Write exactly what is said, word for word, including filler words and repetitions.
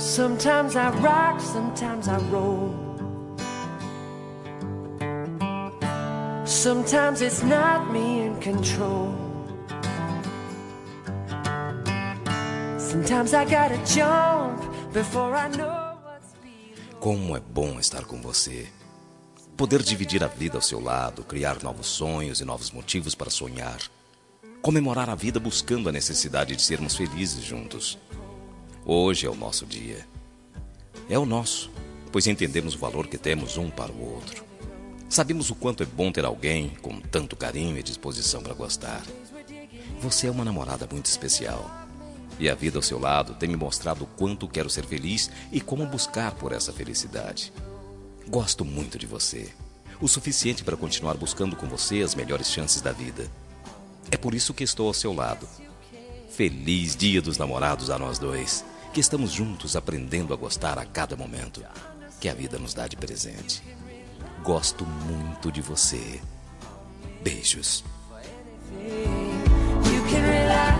Sometimes I rock, sometimes I roll. Sometimes it's not me in control. Sometimes I gotta jump before I know what's below. Como é bom estar com você. Poder dividir a vida ao seu lado, criar novos sonhos e novos motivos para sonhar. Comemorar a vida buscando a necessidade de sermos felizes juntos. Hoje é o nosso dia. É o nosso, pois entendemos o valor que temos um para o outro. Sabemos o quanto é bom ter alguém com tanto carinho e disposição para gostar. Você é uma namorada muito especial. E a vida ao seu lado tem me mostrado o quanto quero ser feliz e como buscar por essa felicidade. Gosto muito de você. O suficiente para continuar buscando com você as melhores chances da vida. É por isso que estou ao seu lado. Feliz Dia dos Namorados a nós dois, que estamos juntos aprendendo a gostar a cada momento que a vida nos dá de presente. Gosto muito de você. Beijos. You can rely